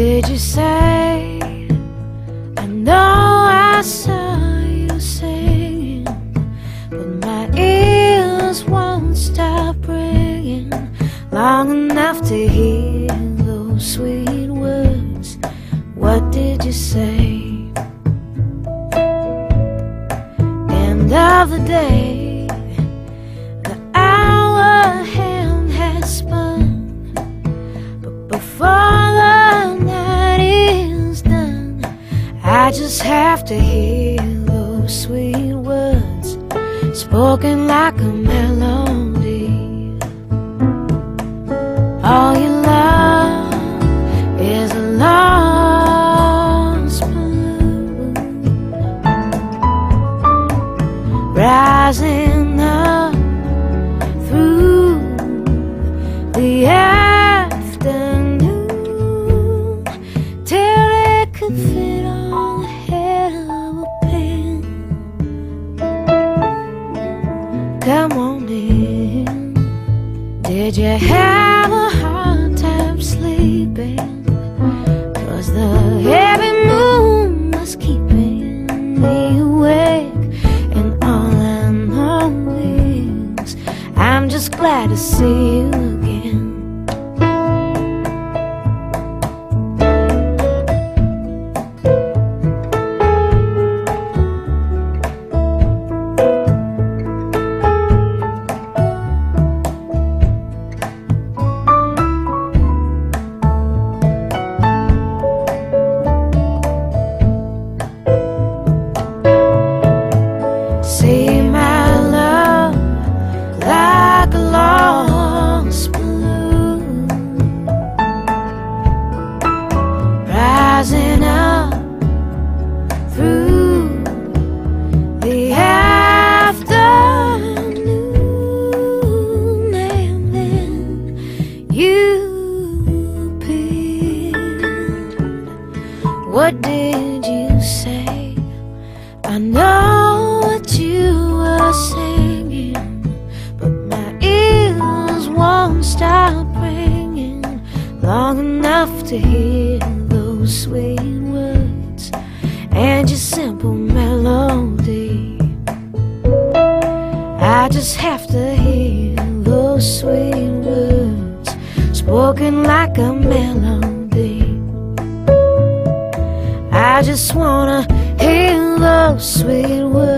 did you say? I know I saw you singing, but my ears won't stop ringing long enough to hear those sweet words. What did you say? End of the day, the hour hand had spun, but before the night is done, I just have to hear those sweet words spoken like a melody. All you love is a lost balloon rising up through the afternoon till it could fit on the head of a pin. Come on in. Did you have a hard time sleeping? 'Cause the heavy moon was keeping me awake, and all I know is I'm just glad to see you again. See my love like a lost balloon rising up through the afternoon, and then you appeared. What did you say? I know what you were singing, but my ears won't stop ringing long enough to hear those sweet words and your simple melody. I just have to hear those sweet words spoken like a melody. I just wanna hear those sweet words